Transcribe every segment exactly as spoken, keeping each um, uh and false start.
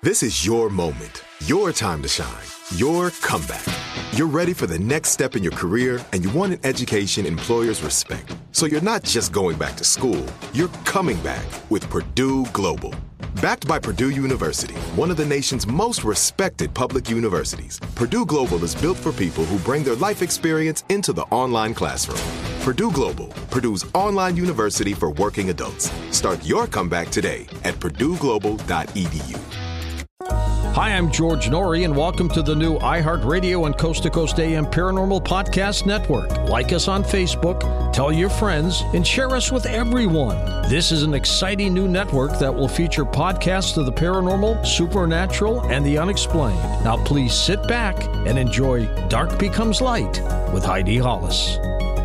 This is your moment, your time to shine, your comeback. You're ready for the next step in your career, and you want an education employers respect. So you're not just going back to school, you're coming back with Purdue Global. Backed by Purdue University, one of the nation's most respected public universities, Purdue Global is built for people who bring their life experience into the online classroom. Purdue Global, Purdue's online university for working adults. Start your comeback today at purdue global dot e d u. Hi, I'm George Norrie, and welcome to the new iHeartRadio and Coast to Coast A M Paranormal Podcast Network. Like us on Facebook, tell your friends, and share us with everyone. This is an exciting new network that will feature podcasts of the paranormal, supernatural, and the unexplained. Now, please sit back and enjoy Dark Becomes Light with Heidi Hollis.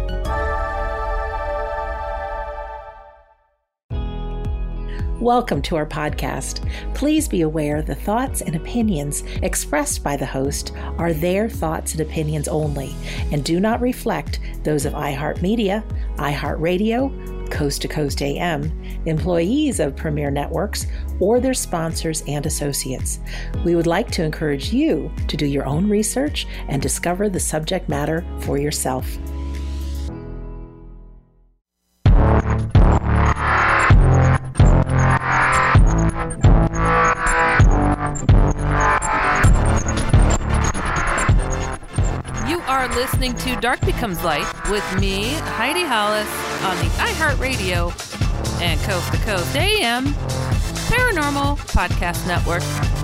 Welcome to our podcast. Please be aware the thoughts and opinions expressed by the host are their thoughts and opinions only and do not reflect those of iHeartMedia, iHeartRadio, Coast to Coast A M, employees of Premier Networks, or their sponsors and associates. We would like to encourage you to do your own research and discover the subject matter for yourself. Listening to Dark Becomes Light with me, Heidi Hollis, on the iHeartRadio and Coast to Coast A M Paranormal Podcast Network.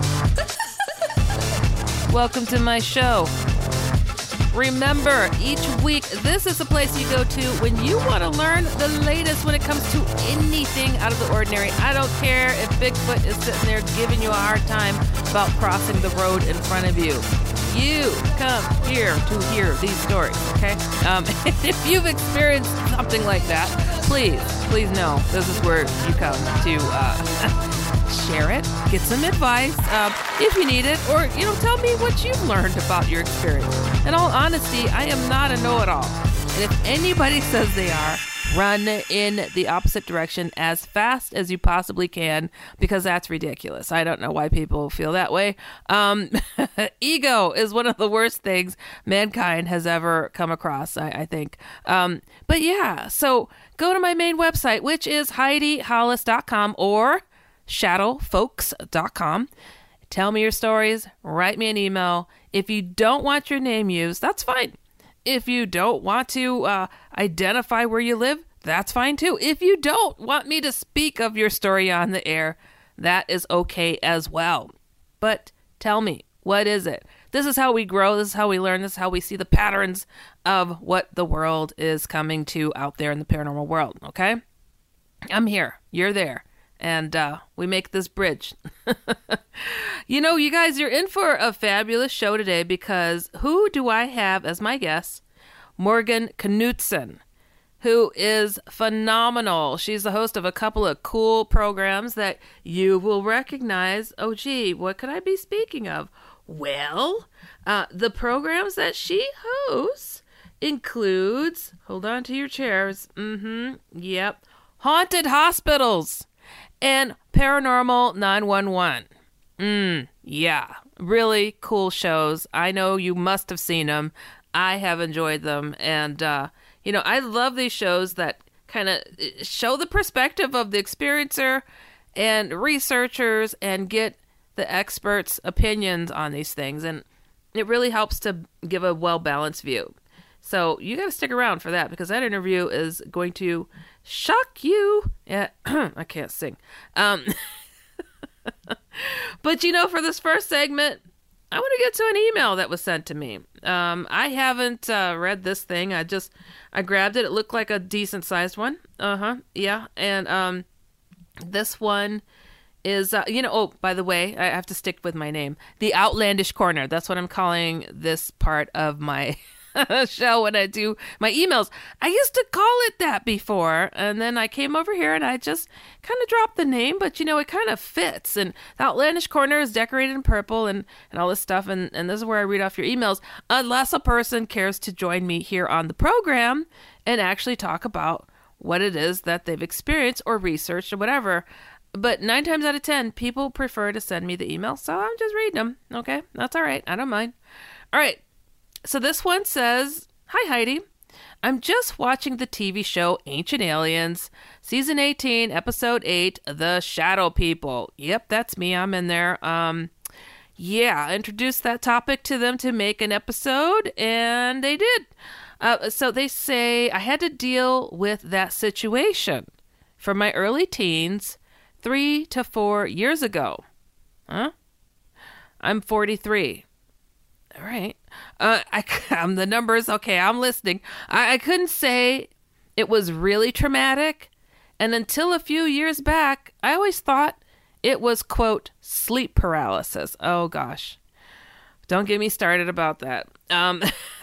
Welcome to my show. Remember, each week, this is a place you go to when you want to learn the latest when it comes to anything out of the ordinary. I don't care if Bigfoot is sitting there giving you a hard time about crossing the road in front of you. You come here to hear these stories, okay? Um, if you've experienced something like that, please, please know this is where you come to uh, share it, get some advice um, if you need it, or, you know, tell me what you've learned about your experience. In all honesty, I am not a know-it-all. And if anybody says they are, run in the opposite direction as fast as you possibly can, because that's ridiculous. I don't know why people feel that way. Um, ego is one of the worst things mankind has ever come across, I, I think. Um, but yeah, so go to my main website, which is heidi hollis dot com or shadow folks dot com. Tell me your stories. Write me an email. If you don't want your name used, that's fine. If you don't want to uh, identify where you live, that's fine too. If you don't want me to speak of your story on the air, that is okay as well. But tell me, what is it? This is how we grow. This is how we learn. This is how we see the patterns of what the world is coming to out there in the paranormal world, okay? I'm here. You're there. And uh, we make this bridge. You know, you guys, you're in for a fabulous show today because who do I have as my guest? Morgan Knutson, who is phenomenal. She's the host of a couple of cool programs that you will recognize. Oh, gee, what could I be speaking of? Well, uh, the programs that she hosts includes, hold on to your chairs, mm-hmm, yep, Haunted Hospitals and Paranormal nine one one. Mm, yeah, really cool shows. I know you must have seen them. I have enjoyed them. And, uh, you know, I love these shows that kind of show the perspective of the experiencer and researchers and get the experts' opinions on these things. And it really helps to give a well-balanced view. So you got to stick around for that because that interview is going to shock you. Yeah, I can't sing. Um, but, you know, for this first segment, I want to get to an email that was sent to me. Um, I haven't uh, read this thing. I just, I grabbed it. It looked like a decent sized one. Uh-huh. Yeah. And um, this one is, uh, you know, oh, by the way, I have to stick with my name. The Outlandish Corner. That's what I'm calling this part of my show when I do my emails. I used to call it that before, and then I came over here and I just kind of dropped the name, but you know, it kind of fits. And the Outlandish Corner is decorated in purple and, and all this stuff, and, and this is where I read off your emails, unless a person cares to join me here on the program and actually talk about what it is that they've experienced or researched or whatever. but nine times out of ten, people prefer to send me the email, so I'm just reading them. Okay, that's all right. I don't mind. All right, so this one says, "Hi, Heidi. I'm just watching the T V show Ancient Aliens, Season eighteen, Episode eight, The Shadow People." Yep, that's me. I'm in there. Um, yeah, I introduced that topic to them to make an episode, and they did. Uh, so they say, I had to deal with that situation from my early teens three to four years ago. Huh? I'm forty-three. All right. Uh, I, I'm the numbers. Okay, I'm listening. I, I couldn't say it was really traumatic. And until a few years back, I always thought it was, quote, sleep paralysis. Oh, gosh. Don't get me started about that. Um,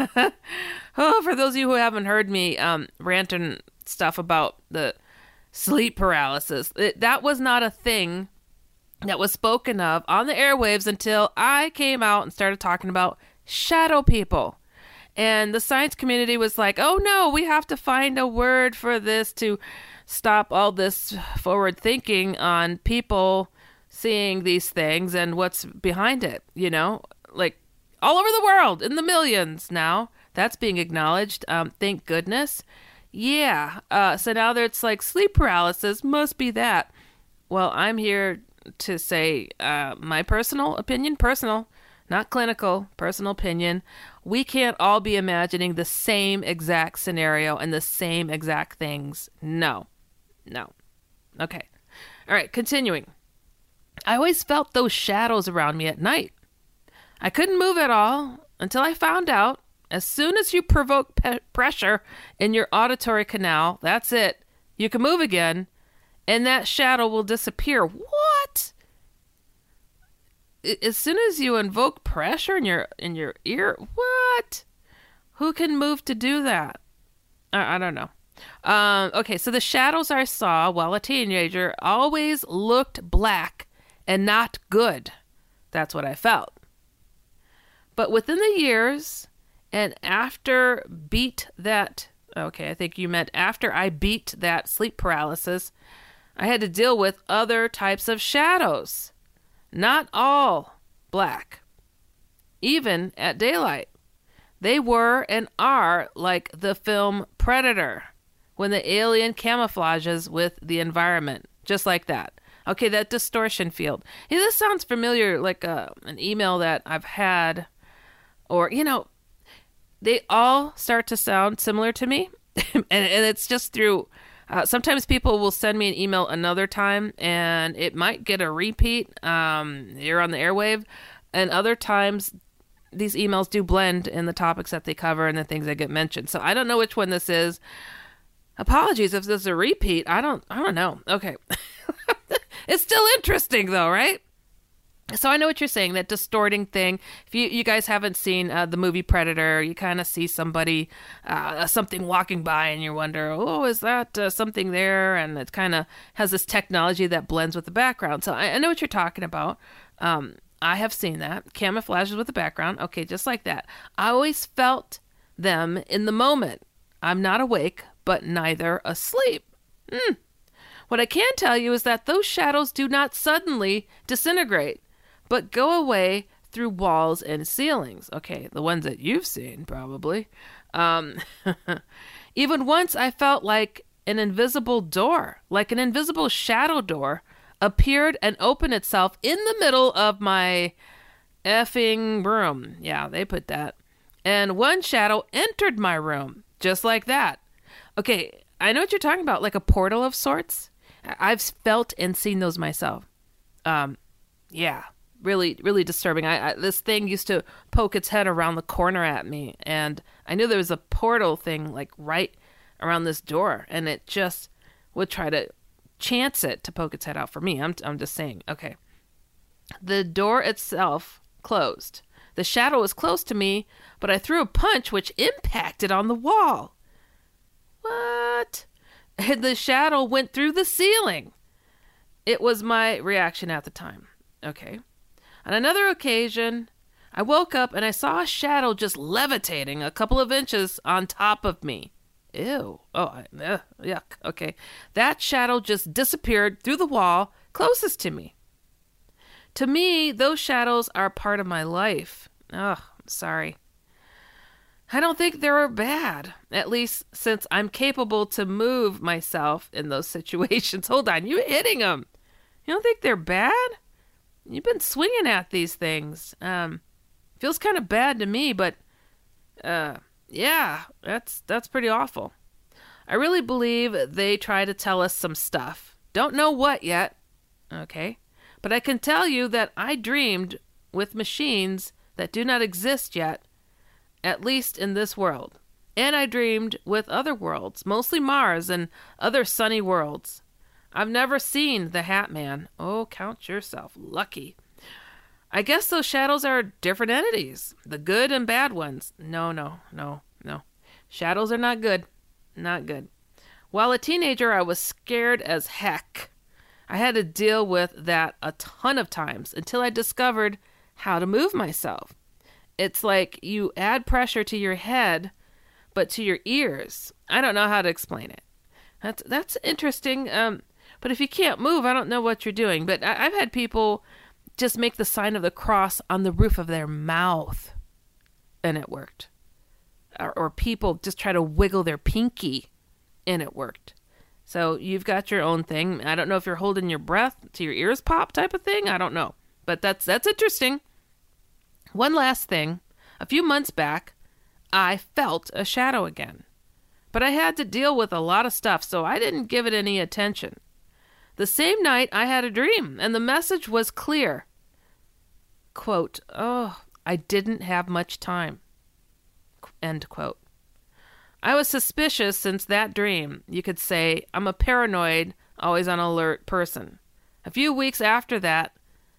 oh, for those of you who haven't heard me um, rant and stuff about the sleep paralysis, it, that was not a thing that was spoken of on the airwaves until I came out and started talking about shadow people. And the science community was like, oh no, we have to find a word for this to stop all this forward thinking on people seeing these things and what's behind it, you know, like all over the world in the millions now. That's being acknowledged. Um, thank goodness. Yeah. Uh, so now there's like sleep paralysis must be that. Well, I'm here to say uh, my personal opinion, personal, not clinical, personal opinion. We can't all be imagining the same exact scenario and the same exact things. No, no. Okay. All right. Continuing. I always felt those shadows around me at night. I couldn't move at all until I found out as soon as you provoke pe- pressure in your auditory canal, that's it. You can move again, and that shadow will disappear. What? As soon as you invoke pressure in your in your ear, what? Who can move to do that? I, I don't know. Um, okay, so the shadows I saw while a teenager always looked black and not good. That's what I felt. But within the years, and after beat that, okay, I think you meant after I beat that sleep paralysis, I had to deal with other types of shadows. Not all black. Even at daylight. They were and are like the film Predator, when the alien camouflages with the environment. Just like that. Okay, that distortion field. Hey, this sounds familiar, like a, an email that I've had. Or, you know, they all start to sound similar to me. and, and it's just through... Uh, sometimes people will send me an email another time, and it might get a repeat um, here on the airwave. And other times, these emails do blend in the topics that they cover and the things that get mentioned. So I don't know which one this is. Apologies if this is a repeat. I don't. I don't know. Okay, it's still interesting though, right? So I know what you're saying, that distorting thing. If you, you guys haven't seen uh, the movie Predator, you kind of see somebody, uh, something walking by and you wonder, oh, is that uh, something there? And it kind of has this technology that blends with the background. So I, I know what you're talking about. Um, I have seen that. Camouflages with the background. Okay, just like that. I always felt them in the moment. I'm not awake, but neither asleep. Mm. What I can tell you is that those shadows do not suddenly disintegrate, but go away through walls and ceilings. Okay, the ones that you've seen, probably. Um, even once I felt like an invisible door, like an invisible shadow door, appeared and opened itself in the middle of my effing room. Yeah, they put that. And one shadow entered my room, just like that. Okay, I know what you're talking about, like a portal of sorts. I've felt and seen those myself. Um, yeah. Really, really disturbing. I, I this thing used to poke its head around the corner at me, and I knew there was a portal thing like right around this door, and it just would try to chance it to poke its head out for me. I'm, I'm just saying. Okay. The door itself closed. The shadow was close to me, but I threw a punch which impacted on the wall. What? And the shadow went through the ceiling. It was my reaction at the time. Okay. On another occasion, I woke up and I saw a shadow just levitating a couple of inches on top of me. Ew. Oh, I, uh, yuck. Okay. That shadow just disappeared through the wall, closest to me. To me, those shadows are part of my life. Ugh, I'm sorry. I don't think they're bad, at least since I'm capable to move myself in those situations. Hold on, you hitting them. You don't think they're bad? You've been swinging at these things. Um, feels kind of bad to me, but uh, yeah, that's that's pretty awful. I really believe they try to tell us some stuff. Don't know what yet, okay? But I can tell you that I dreamed with machines that do not exist yet, at least in this world. And I dreamed with other worlds, mostly Mars and other sunny worlds. I've never seen the Hat Man. Oh, count yourself lucky. I guess those shadows are different entities, the good and bad ones. No, no, no, no. Shadows are not good. Not good. While a teenager, I was scared as heck. I had to deal with that a ton of times until I discovered how to move myself. It's like you add pressure to your head, but to your ears. I don't know how to explain it. That's that's interesting. Um, but if you can't move, I don't know what you're doing. But I, I've had people just make the sign of the cross on the roof of their mouth, and it worked. Or, or people just try to wiggle their pinky, and it worked. So you've got your own thing. I don't know if you're holding your breath to your ears pop type of thing. I don't know. But that's that's interesting. One last thing. A few months back, I felt a shadow again. But I had to deal with a lot of stuff, so I didn't give it any attention. The same night, I had a dream, and the message was clear. Quote, "Oh, I didn't have much time." End quote. I was suspicious since that dream. You could say I'm a paranoid, always on alert person. A few weeks after that,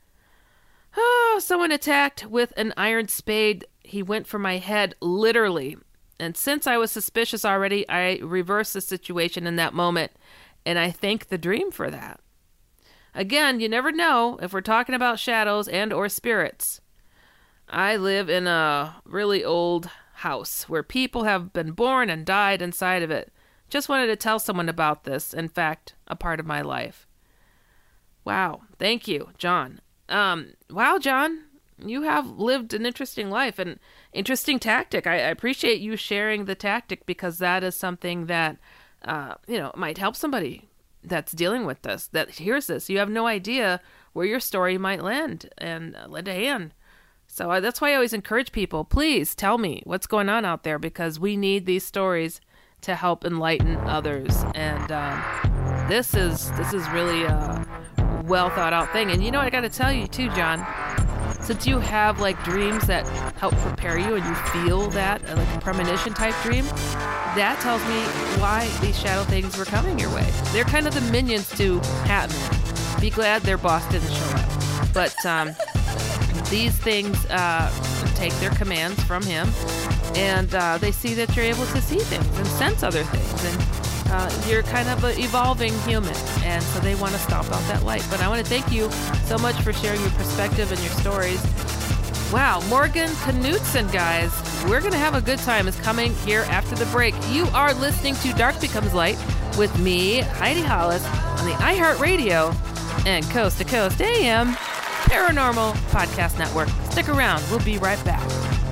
oh, someone attacked with an iron spade. He went for my head, literally. And since I was suspicious already, I reversed the situation in that moment, and I thank the dream for that. Again, you never know if we're talking about shadows and or spirits. I live in a really old house where people have been born and died inside of it. Just wanted to tell someone about this, in fact, a part of my life. Wow. Thank you, John. Um, wow, John, you have lived an interesting life and interesting tactic. I, I appreciate you sharing the tactic because that is something that, uh, you know, might help somebody that's dealing with this, that hears this. You have no idea where your story might land and uh, lend a hand. So uh, that's why I always encourage people, please tell me what's going on out there because we need these stories to help enlighten others. And um, this is this is really a well thought out thing. And you know what I got to tell you too, John, since you have like dreams that help prepare you and you feel that uh, like a premonition type dream, that tells me why these shadow things were coming your way. They're kind of the minions to Hat Man. Be glad their boss didn't show up. But um, these things uh, take their commands from him, and uh, they see that you're able to see things and sense other things, and uh, you're kind of an evolving human, and so they want to stomp out that light. But I want to thank you so much for sharing your perspective and your stories. Wow, Morgan Knutson, guys. We're going to have a good time. Is coming here after the break. You are listening to Dark Becomes Light with me, Heidi Hollis, on the iHeartRadio and Coast to Coast A M Paranormal Podcast Network. Stick around. We'll be right back.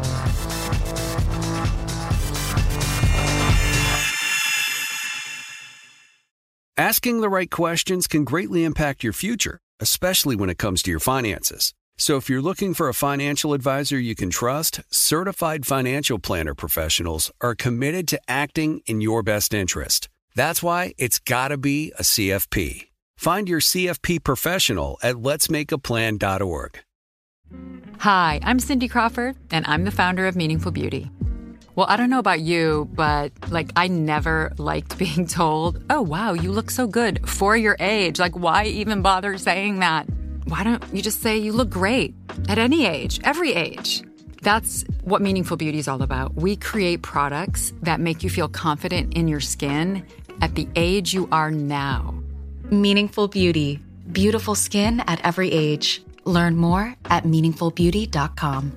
Asking the right questions can greatly impact your future, especially when it comes to your finances. So if you're looking for a financial advisor you can trust, certified financial planner professionals are committed to acting in your best interest. That's why it's got to be a C F P. Find your C F P professional at lets make a plan dot org. Hi, I'm Cindy Crawford, and I'm the founder of Meaningful Beauty. Well, I don't know about you, but, like, I never liked being told, oh, wow, you look so good for your age. Like, why even bother saying that? Why don't you just say you look great at any age, every age? That's what Meaningful Beauty is all about. We create products that make you feel confident in your skin at the age you are now. Meaningful Beauty. Beautiful skin at every age. Learn more at meaningful beauty dot com.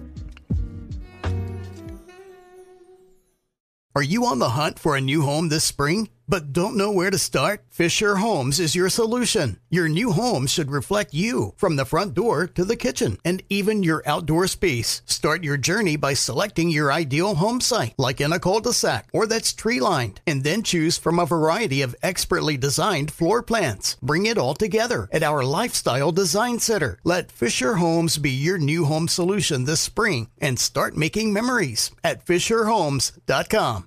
Are you on the hunt for a new home this spring? but don't know where to start? Fisher Homes is your solution. Your new home should reflect you from the front door to the kitchen and even your outdoor space. Start your journey by selecting your ideal home site, like in a cul-de-sac or that's tree-lined, and then choose from a variety of expertly designed floor plans. Bring it all together at our Lifestyle Design Center. Let Fisher Homes be your new home solution this spring and start making memories at fisher homes dot com.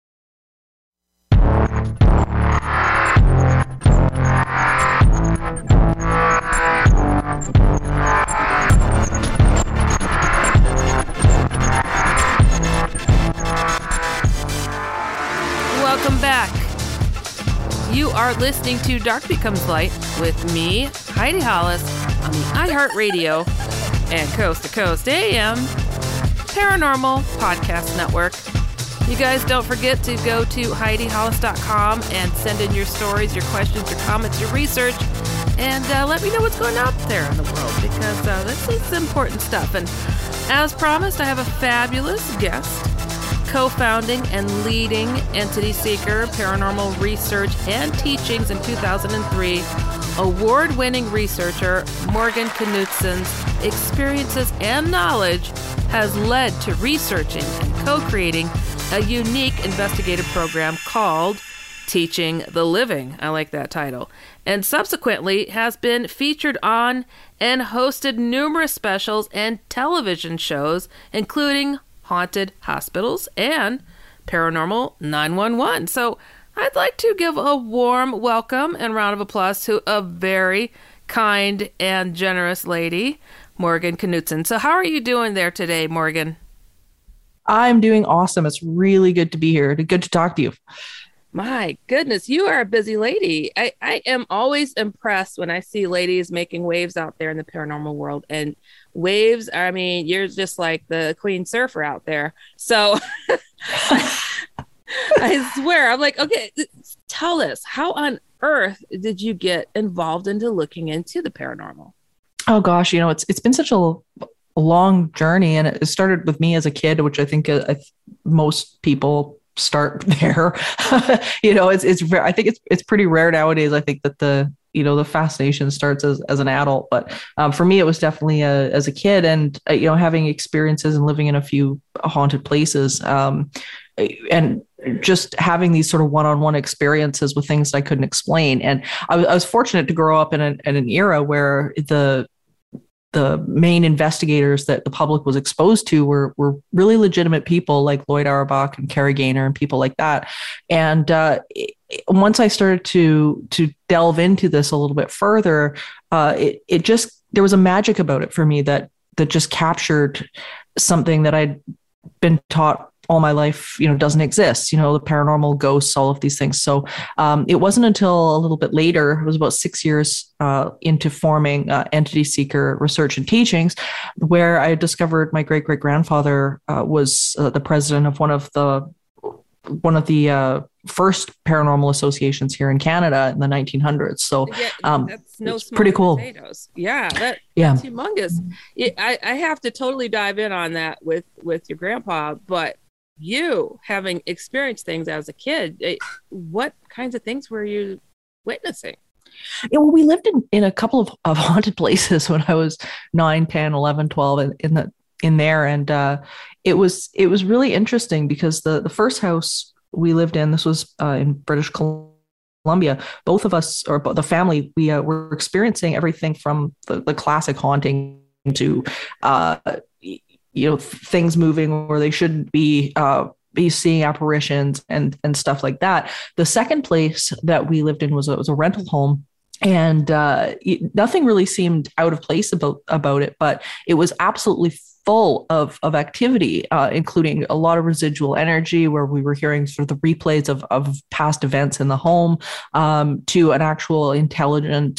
Welcome back. You are listening to Dark Becomes Light with me, Heidi Hollis, on the iHeartRadio and Coast to Coast A M Paranormal Podcast Network. You guys don't forget to go to Heidi Hollis dot com and send in your stories, your questions, your comments, your research, and uh, let me know what's going on out there in the world, because uh, this is important stuff. And as promised, I have a fabulous guest, co-founding and leading Entity Seeker, Paranormal Research and Teachings in two thousand three, award-winning researcher Morgan Knudsen's experiences and knowledge has led to researching and co-creating a unique investigative program called Teaching the Living. I like that title. And subsequently has been featured on and hosted numerous specials and television shows, including Haunted Hospitals and Paranormal nine one one. So I'd like to give a warm welcome and round of applause to a very kind and generous lady, Morgan Knudsen. So how are you doing there today, Morgan? I'm doing awesome. It's really good to be here. Good to talk to you. My goodness, you are a busy lady. I, I am always impressed when I see ladies making waves out there in the paranormal world. And waves, I mean, you're just like the queen surfer out there. So I swear, I'm like, okay, tell us, how on earth did you get involved into looking into the paranormal? Oh gosh, you know, it's it's been such a, a long journey, and it started with me as a kid, which I think uh, I, most people start there. you know, it's it's I think it's it's pretty rare nowadays. I think that the you know the fascination starts as, as an adult, but um, for me, it was definitely a, as a kid, and uh, you know, having experiences and living in a few haunted places, um, and just having these sort of one-on-one experiences with things I couldn't explain. And I was, I was fortunate to grow up in an, in an era where the the main investigators that the public was exposed to were were really legitimate people like Lloyd Auerbach and Carrie Gaynor and people like that. And uh, once I started to to delve into this a little bit further, uh, it it just there was a magic about it for me that that just captured something that I'd been taught all my life, you know, doesn't exist, you know, the paranormal, ghosts, all of these things. So um, it wasn't until a little bit later, it was about six years uh, into forming uh, Entity Seeker Research and Teachings, where I discovered my great great grandfather uh, was uh, the president of one of the one of the uh, first paranormal associations here in Canada in the nineteen hundreds. So yeah, um, that's no it's pretty cool. Potatoes. Yeah, that, yeah, that's humongous. It, I, I have to totally dive in on that with, with your grandpa, but you having experienced things as a kid, it, what kinds of things were you witnessing? Yeah, well, we lived in, in a couple of, of haunted places when I was nine, ten, eleven, twelve in, in the in there. And uh, it was it was really interesting because the, the first house we lived in, this was uh, in British Columbia, both of us, or the family, we uh, were experiencing everything from the, the classic haunting to uh, you know, things moving where they shouldn't be, uh, be seeing apparitions and, and stuff like that. The second place that we lived in was a, was a rental home, and uh, it, nothing really seemed out of place about, about it, but it was absolutely full of, of activity, uh, including a lot of residual energy where we were hearing sort of the replays of, of past events in the home, um, to an actual intelligent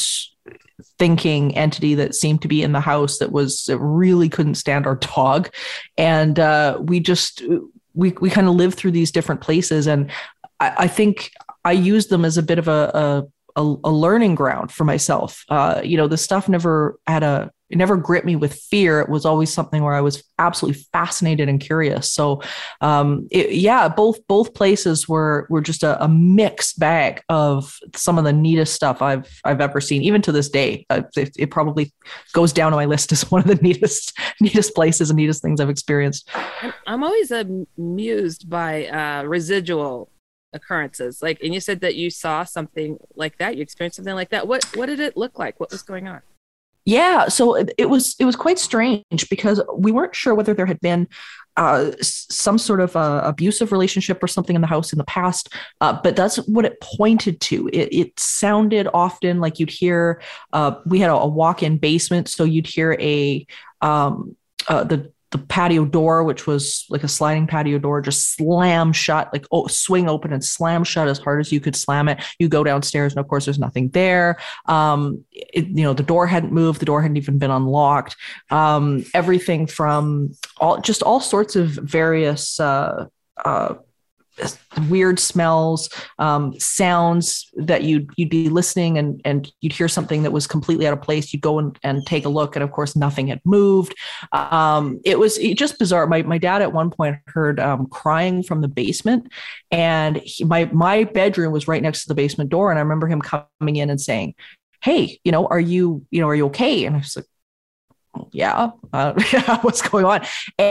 thinking entity that seemed to be in the house that was that really couldn't stand our dog. And uh, we just, we we kind of lived through these different places. And I, I think I used them as a bit of a, a, a learning ground for myself. Uh, you know, the stuff never had a, it never gripped me with fear. It was always something where I was absolutely fascinated and curious. So, um, it, yeah, both both places were were just a, a mixed bag of some of the neatest stuff I've I've ever seen. Even to this day, uh, it, it probably goes down on my list as one of the neatest neatest places and neatest things I've experienced. I'm always amused by uh, residual occurrences. Like, and you said that you saw something like that. You experienced something like that. What what did it look like? What was going on? Yeah, so it, it was it was quite strange because we weren't sure whether there had been uh, some sort of uh, abusive relationship or something in the house in the past, uh, but that's what it pointed to. It, it sounded often like you'd hear. Uh, we had a, a walk-in basement, so you'd hear a um, uh, the the patio door, which was like a sliding patio door, just slam shut, like oh, swing open and slam shut as hard as you could slam it. You go downstairs and of course there's nothing there. Um, it, you know, the door hadn't moved. The door hadn't even been unlocked. Um, everything from all, just all sorts of various, uh, uh, weird smells, um, sounds that you'd you'd be listening and and you'd hear something that was completely out of place. You'd go and, and take a look, and of course nothing had moved. Um, it was just bizarre. My my dad at one point heard um, crying from the basement, and he, my my bedroom was right next to the basement door, and I remember him coming in and saying, "Hey, you know, are you you know are you okay?" And I was like, yeah, uh, what's going on?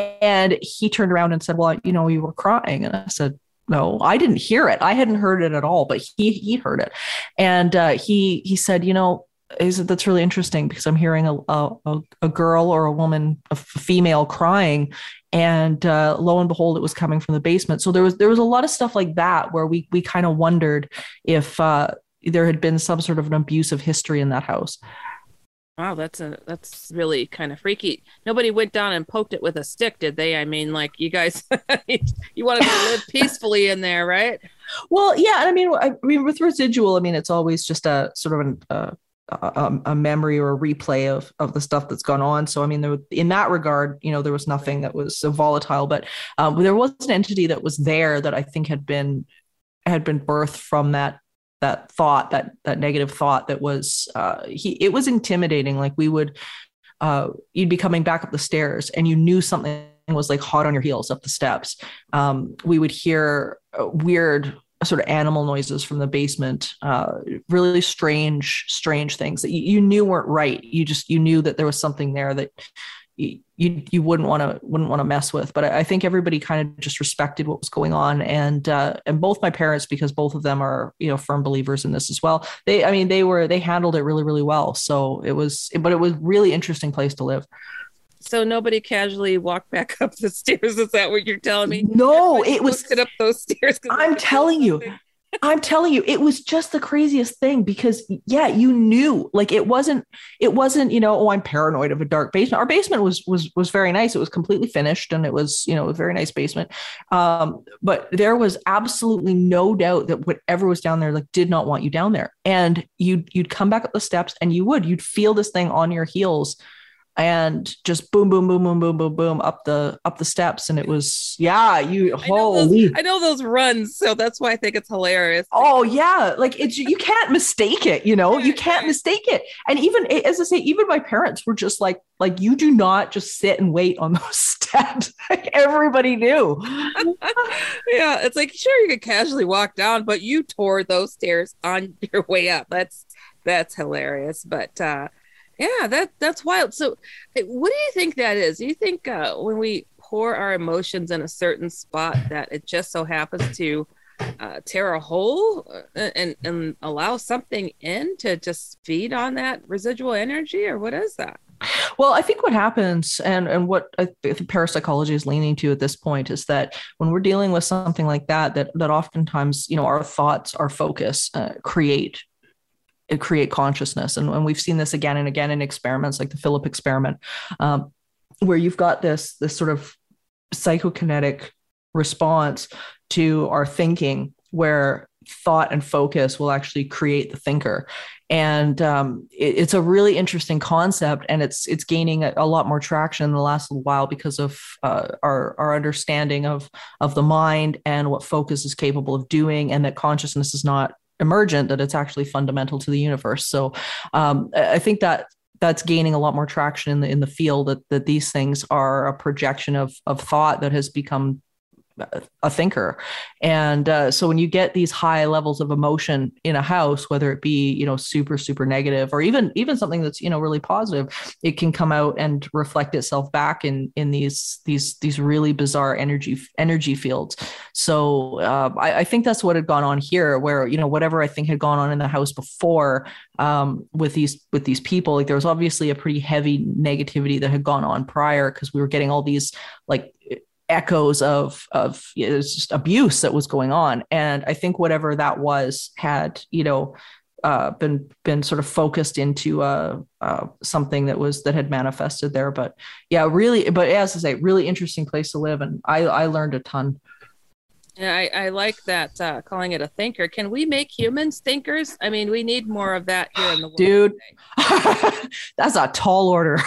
And he turned around and said, well, you know, you were crying. And I said, no, I didn't hear it. I hadn't heard it at all, but he he heard it. And uh, he he said, you know, he said, that's really interesting because I'm hearing a a, a girl or a woman, a female crying. And uh, lo and behold, it was coming from the basement. So there was there was a lot of stuff like that where we we kind of wondered if uh, there had been some sort of an abusive history in that house. Wow, that's a that's really kind of freaky. Nobody went down and poked it with a stick, did they? I mean, like you guys, you wanted to live peacefully in there, right? Well, yeah. I mean, I mean, with residual, I mean, it's always just a sort of an, uh, a, a memory or a replay of of the stuff that's gone on. So, I mean, there, in that regard, you know, there was nothing that was so volatile, but um, there was an entity that was there that I think had been had been birthed from that. that thought, that, that negative thought that was, uh, he, it was intimidating. Like we would, uh, you'd be coming back up the stairs and you knew something was like hot on your heels up the steps. Um, we would hear weird sort of animal noises from the basement, uh, really strange, strange things that you, you knew weren't right. You just, you knew that there was something there that you, you, you wouldn't want to, wouldn't want to mess with. But I, I think everybody kind of just respected what was going on. And, uh, and both my parents, because both of them are, you know, firm believers in this as well. They, I mean, they were, they handled it really, really well. So it was, but it was really interesting place to live. So nobody casually walked back up the stairs. Is that what you're telling me? No, it was it up those stairs. I'm telling you, I'm telling you, it was just the craziest thing because yeah, you knew like it wasn't, it wasn't, you know, oh, I'm paranoid of a dark basement. Our basement was, was, was very nice. It was completely finished and it was, you know, a very nice basement. Um, but there was absolutely no doubt that whatever was down there, like did not want you down there. And you'd, you'd come back up the steps and you would, you'd feel this thing on your heels and just boom, boom, boom, boom, boom, boom, boom up the up the steps, and it was yeah. You I know holy, those, I know those runs, so that's why I think it's hilarious. Oh yeah, like it's you can't mistake it. You know, you can't mistake it. And even as I say, even my parents were just like, like you do not just sit and wait on those steps. Like everybody knew. Yeah, it's like sure you could casually walk down, but you tore those stairs on your way up. That's that's hilarious, but. uh Yeah, that that's wild. So what do you think that is? Do you think uh, when we pour our emotions in a certain spot that it just so happens to uh, tear a hole and, and allow something in to just feed on that residual energy? Or what is that? Well, I think what happens and, and what I think parapsychology is leaning to at this point is that when we're dealing with something like that, that, that oftentimes, you know, our thoughts, our focus uh, create It create consciousness. And, and we've seen this again and again in experiments like the Philip experiment, um, where you've got this, this sort of psychokinetic response to our thinking where thought and focus will actually create the thinker. And um, it, it's a really interesting concept, and it's it's gaining a, a lot more traction in the last little while because of uh, our our understanding of of the mind and what focus is capable of doing, and that consciousness is not emergent, that it's actually fundamental to the universe. So um, I think that that's gaining a lot more traction in the in the field, that, that these things are a projection of of thought that has become a thinker. And uh, so when you get these high levels of emotion in a house, whether it be, you know, super, super negative, or even, even something that's, you know, really positive, it can come out and reflect itself back in, in these, these, these really bizarre energy, energy fields. So uh, I, I think that's what had gone on here, where, you know, whatever I think had gone on in the house before um, with these, with these people, like there was obviously a pretty heavy negativity that had gone on prior, because we were getting all these like echoes of of it was just abuse that was going on. And I think whatever that was had, you know, uh, been been sort of focused into uh, uh, something that was that had manifested there. But yeah, really, but as I say, really interesting place to live, and I I learned a ton. Yeah, I, I like that, uh, calling it a thinker. Can we make humans thinkers? I mean, we need more of that here in the world. Dude, that's a tall order.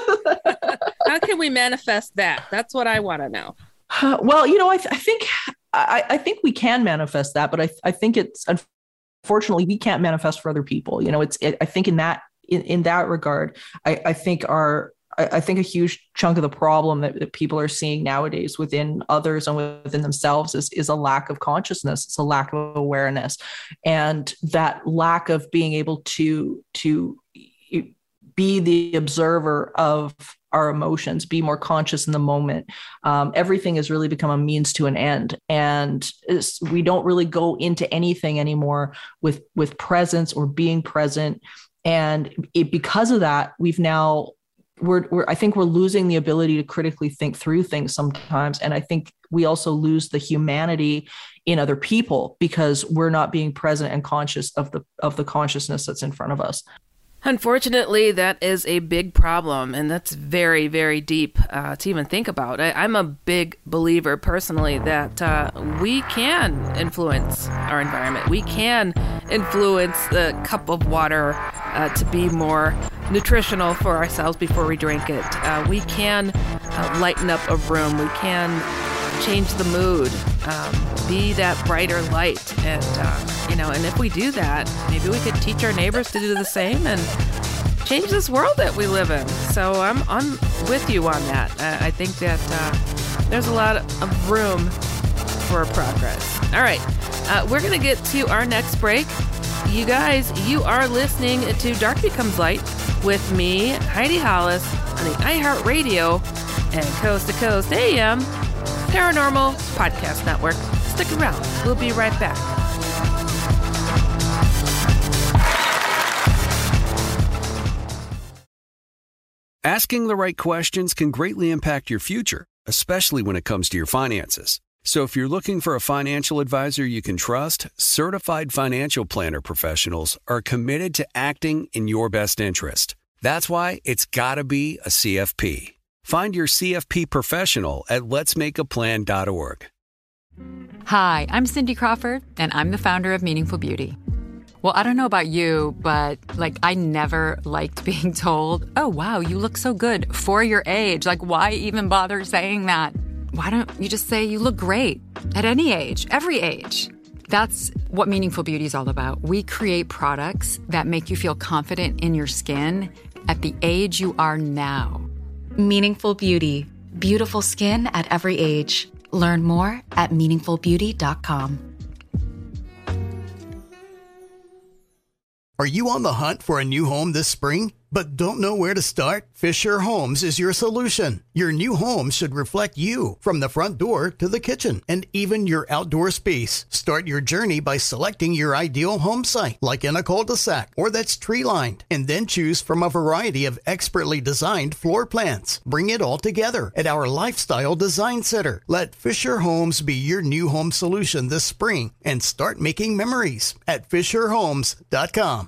How can we manifest that? That's what I want to know. Uh, well, you know, I, th- I think I, I think we can manifest that, but I, I think it's unfortunately we can't manifest for other people. You know, it's it, I think in that in, in that regard, I, I think our I, I think a huge chunk of the problem that, that people are seeing nowadays within others and within themselves is is a lack of consciousness. It's a lack of awareness, and that lack of being able to to be the observer of our emotions, be more conscious in the moment. Um, everything has really become a means to an end. And we don't really go into anything anymore with, with presence or being present. And it, because of that, we've now, we're, we're, I think we're losing the ability to critically think through things sometimes. And I think we also lose the humanity in other people because we're not being present and conscious of the, of the consciousness that's in front of us. Unfortunately, that is a big problem, and that's very, very deep uh, to even think about. I, I'm a big believer personally that uh, we can influence our environment. We can influence the cup of water uh, to be more nutritional for ourselves before we drink it. Uh, we can uh, lighten up a room. We can change the mood, um, be that brighter light. And, uh, you know, and if we do that, maybe we could teach our neighbors to do the same and change this world that we live in. So I'm, I'm with you on that. I, I think that uh, there's a lot of room for progress. All right, uh, we're going to get to our next break. You guys, you are listening to Dark Becomes Light with me, Heidi Hollis, on the iHeartRadio and Coast to Coast A M Paranormal Podcast Network. Stick around. We'll be right back. Asking the right questions can greatly impact your future, especially when it comes to your finances. So if you're looking for a financial advisor you can trust, certified financial planner professionals are committed to acting in your best interest. That's why it's got to be a C F P. Find your C F P professional at lets make a plan dot org. Hi, I'm Cindy Crawford, and I'm the founder of Meaningful Beauty. Well, I don't know about you, but like I never liked being told, oh, wow, you look so good for your age. Like, why even bother saying that? Why don't you just say you look great at any age, every age? That's what Meaningful Beauty is all about. We create products that make you feel confident in your skin at the age you are now. Meaningful Beauty. Beautiful skin at every age. Learn more at meaningful beauty dot com. Are you on the hunt for a new home this spring, but don't know where to start? Fisher Homes is your solution. Your new home should reflect you, from the front door to the kitchen and even your outdoor space. Start your journey by selecting your ideal home site, like in a cul-de-sac or that's tree-lined, and then choose from a variety of expertly designed floor plans. Bring it all together at our Lifestyle Design Center. Let Fisher Homes be your new home solution this spring and start making memories at fisher homes dot com.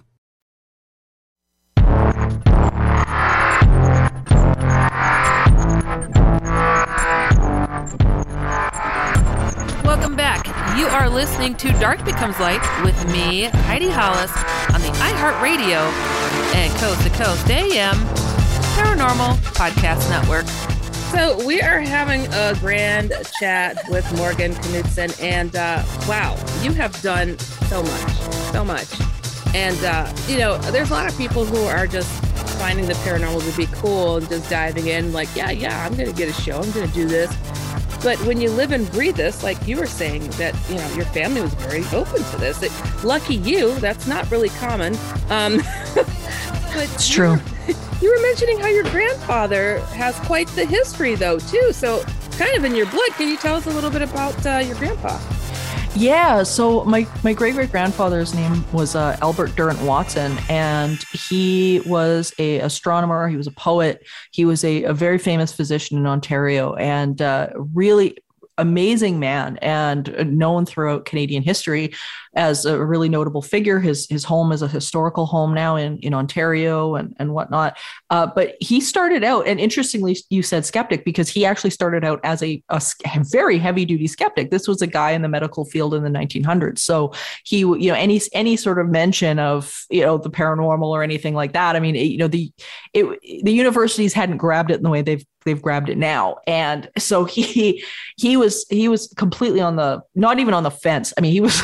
Welcome back. You are listening to Dark Becomes Light with me, Heidi Hollis, on the iHeartRadio and Coast to Coast A M Paranormal Podcast Network. So we are having a grand chat with Morgan Knudsen, and uh, wow, you have done so much, so much. And, uh, you know, there's a lot of people who are just finding the paranormal to be cool and just diving in like, yeah, yeah, I'm going to get a show. I'm going to do this. But when you live and breathe this, like you were saying, that, you know, your family was very open to this. It, lucky you, that's not really common. Um, but it's true. You, you were mentioning how your grandfather has quite the history, though, too. So kind of in your blood. Can you tell us a little bit about uh, your grandpa? Yeah, so my, my great-great-grandfather's name was uh, Albert Durant Watson, and he was a astronomer, he was a poet, he was a, a very famous physician in Ontario, and uh, really amazing man, and known throughout Canadian history as a really notable figure. His his home is a historical home now in, in Ontario and, and whatnot. Uh, but he started out, and interestingly, you said skeptic, because he actually started out as a, a very heavy duty skeptic. This was a guy in the medical field in the nineteen hundreds. So he, you know, any any sort of mention of, you know, the paranormal or anything like that. I mean, it, you know, the it, the universities hadn't grabbed it in the way they've they've grabbed it now. And so he he was he was completely on the, not even on the fence. I mean, he was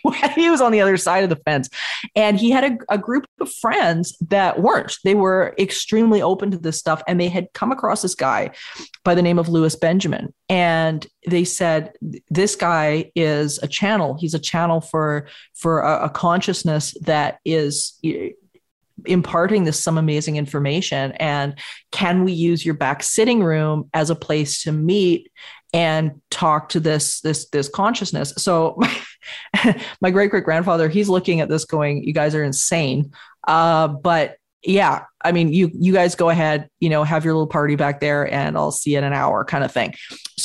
he was on the other side of the fence, and he had a, a group of friends that weren't. They were extremely open to this stuff, and they had come across this guy by the name of Louis Benjamin. And they said, this guy is a channel. He's a channel for, for a, a consciousness that is imparting this some amazing information. And can we use your back sitting room as a place to meet and talk to this, this, this consciousness? So my, my great great grandfather, he's looking at this going, you guys are insane. Uh, but yeah, I mean, you, you guys go ahead, you know, have your little party back there, and I'll see you in an hour, kind of thing.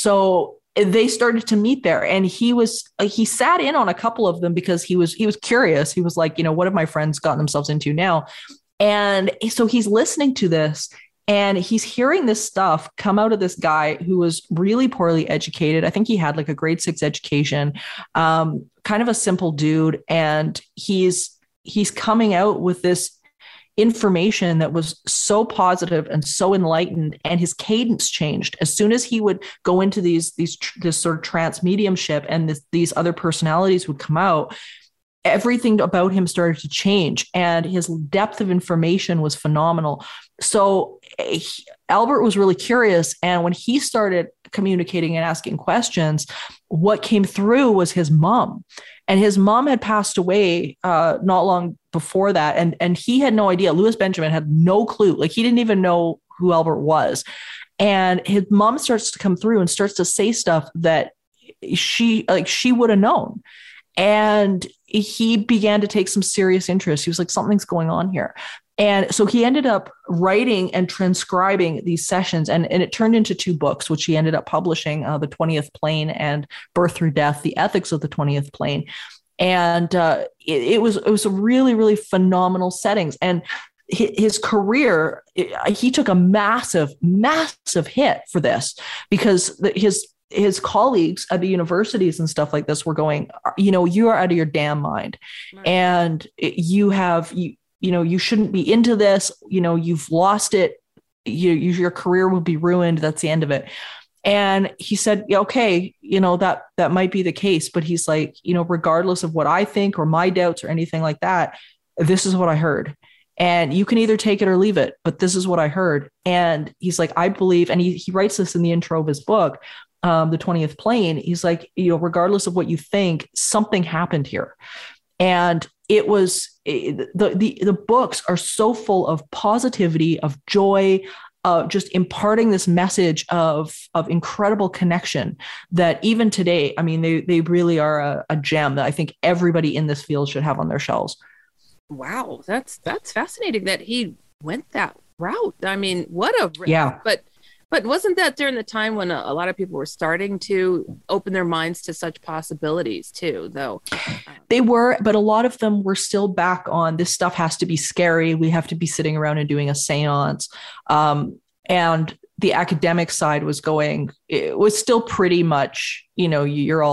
So they started to meet there, and he was, he sat in on a couple of them because he was, he was curious. He was like, you know, what have my friends gotten themselves into now? And so he's listening to this, and he's hearing this stuff come out of this guy who was really poorly educated. I think he had like a grade six education, um, kind of a simple dude. And he's, he's coming out with this information that was so positive and so enlightened, and his cadence changed as soon as he would go into these, these, this sort of trance mediumship, and this, these other personalities would come out. Everything about him started to change, and his depth of information was phenomenal. So he, Albert was really curious. And when he started communicating and asking questions, what came through was his mom. And his mom had passed away uh, not long before that. And, and he had no idea. Louis Benjamin had no clue. Like, he didn't even know who Albert was. And his mom starts to come through and starts to say stuff that she, like, she would have known. And he began to take some serious interest. He was like, something's going on here. And so he ended up writing and transcribing these sessions, and, and it turned into two books, which he ended up publishing, uh, The twentieth Plane and Birth Through Death, The Ethics of the twentieth Plane. And uh, it, it was it was a really, really phenomenal settings. And his career, he took a massive, massive hit for this, because his his colleagues at the universities and stuff like this were going, you know, you are out of your damn mind. Right. And you have, you, you know, you shouldn't be into this, you know, you've lost it. You, your career will be ruined. That's the end of it. And he said, okay, you know, that, that might be the case, but he's like, you know, regardless of what I think or my doubts or anything like that, this is what I heard. And you can either take it or leave it, but this is what I heard. And he's like, I believe, and he, he writes this in the intro of his book, Um, the twentieth Plane. He's like, you know, regardless of what you think, something happened here. And it was, it, the, the, the books are so full of positivity, of joy, uh, just imparting this message of, of incredible connection that even today, I mean, they, they really are a, a gem that I think everybody in this field should have on their shelves. Wow. That's, that's fascinating that he went that route. I mean, what a, yeah, but But wasn't that during the time when a, a lot of people were starting to open their minds to such possibilities too, though? They were, but a lot of them were still back on, this stuff has to be scary. We have to be sitting around and doing a seance. Um, and the academic side was going, it was still pretty much, you know, you're all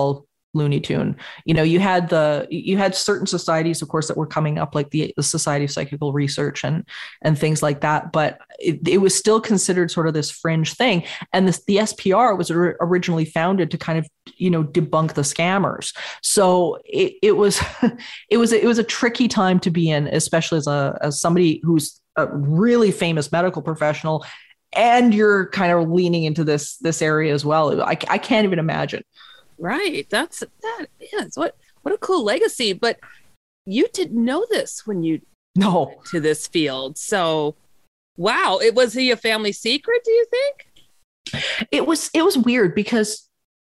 Looney Tune. You know, you had the you had certain societies, of course, that were coming up, like the, the Society of Psychical Research and and things like that. But it, it was still considered sort of this fringe thing. And this, the S P R was or, originally founded to kind of, you know, debunk the scammers. So it, it was it was it was a tricky time to be in, especially as a as somebody who's a really famous medical professional, and you're kind of leaning into this this area as well. I, I can't even imagine. Right. That's that is what what a cool legacy. But you didn't know this when you no went to this field. So wow. It was he a family secret, do you think? It was it was weird because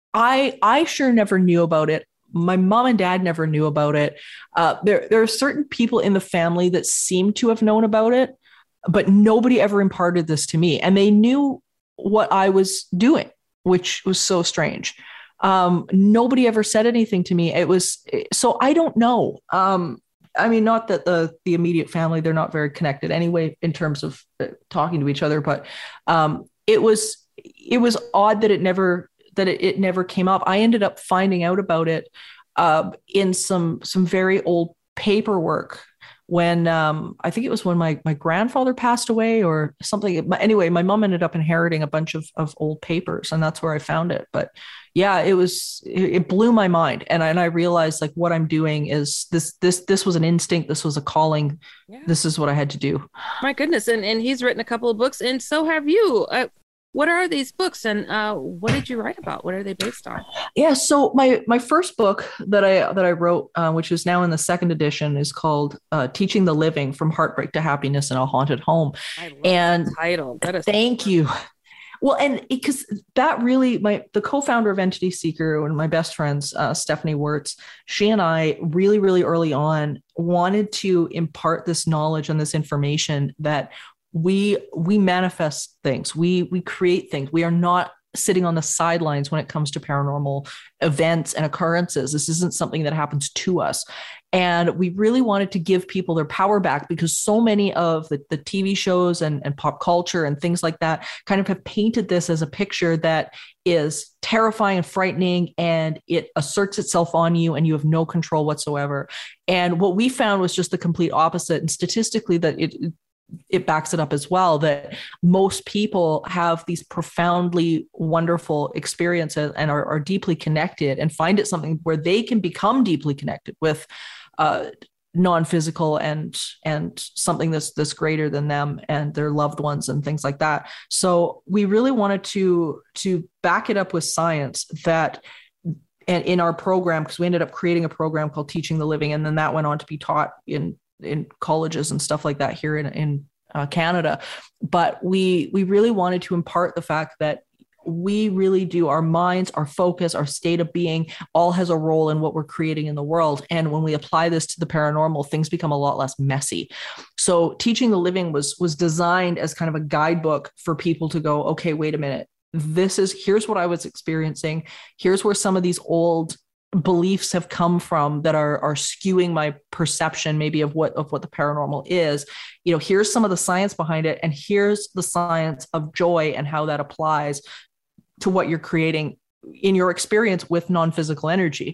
I I sure never knew about it. My mom and dad never knew about it. Uh, there there are certain people in the family that seem to have known about it, but nobody ever imparted this to me. And they knew what I was doing, which was so strange. Um, nobody ever said anything to me. It was, so I don't know. Um, I mean, not that the, the immediate family, they're not very connected anyway, in terms of uh, talking to each other, but, um, it was, it was odd that it never, that it, it never came up. I ended up finding out about it, uh, in some, some very old paperwork when, um, I think it was when my, my grandfather passed away or something. Anyway, my mom ended up inheriting a bunch of, of old papers, and that's where I found it. But yeah, it was, it, it blew my mind. And I, and I realized like what I'm doing is this, this, this was an instinct. This was a calling. Yeah. This is what I had to do. My goodness. And, and he's written a couple of books, and so have you. Uh, what are these books, and uh, what did you write about? What are they based on? Yeah. So my, my first book that I, that I wrote, uh, which is now in the second edition, is called uh, Teaching the Living: From Heartbreak to Happiness in a Haunted Home. I love and that title. That is thank so you. Well, and because that really, my the co-founder of Entity Seeker and my best friends, uh, Stephanie Wirtz, she and I really, really early on wanted to impart this knowledge and this information that we we manifest things, we we create things. We are not sitting on the sidelines when it comes to paranormal events and occurrences. This isn't something that happens to us. And we really wanted to give people their power back, because so many of the, the T V shows and, and pop culture and things like that kind of have painted this as a picture that is terrifying and frightening, and it asserts itself on you and you have no control whatsoever. And what we found was just the complete opposite. And statistically, that it it backs it up as well, that most people have these profoundly wonderful experiences and are, are deeply connected, and find it something where they can become deeply connected with uh, non-physical and and something that's that's greater than them and their loved ones and things like that. So we really wanted to to back it up with science, that and in our program, because we ended up creating a program called Teaching the Living, and then that went on to be taught in in colleges and stuff like that here in, in uh, Canada. But we, we really wanted to impart the fact that we really do, our minds, our focus, our state of being all has a role in what we're creating in the world. And when we apply this to the paranormal, things become a lot less messy. So Teaching the Living was, was designed as kind of a guidebook for people to go, okay, wait a minute. This is, here's what I was experiencing. Here's where some of these old beliefs have come from that are are skewing my perception maybe of what of what the paranormal is. You know, here's some of the science behind it, and here's the science of joy and how that applies to what you're creating in your experience with non-physical energy.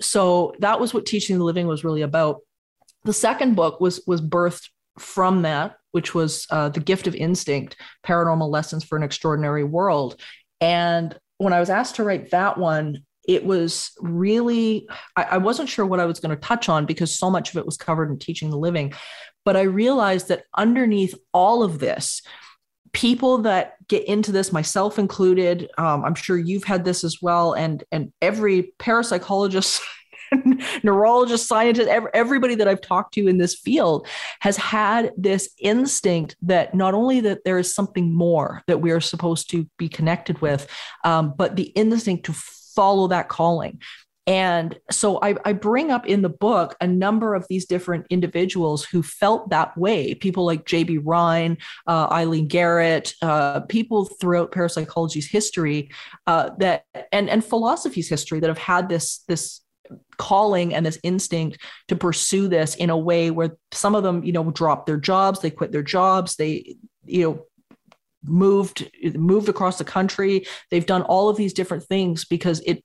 So that was what Teaching the Living was really about. The second book was was birthed from that, which was uh, The Gift of Instinct: Paranormal Lessons for an Extraordinary World. And when I was asked to write that one, it was really, I, I wasn't sure what I was going to touch on, because so much of it was covered in Teaching the Living. But I realized that underneath all of this, people that get into this, myself included, um, I'm sure you've had this as well, and, and every parapsychologist, neurologist, scientist, every, everybody that I've talked to in this field has had this instinct that not only that there is something more that we are supposed to be connected with, um, but the instinct to follow that calling. And so I, I bring up in the book a number of these different individuals who felt that way. People like J B Rhine, uh, Eileen Garrett, uh, people throughout parapsychology's history uh, that and, and philosophy's history that have had this, this calling and this instinct to pursue this in a way where some of them, you know, dropped their jobs, they quit their jobs, they, you know, moved moved across the country. They've done all of these different things because it it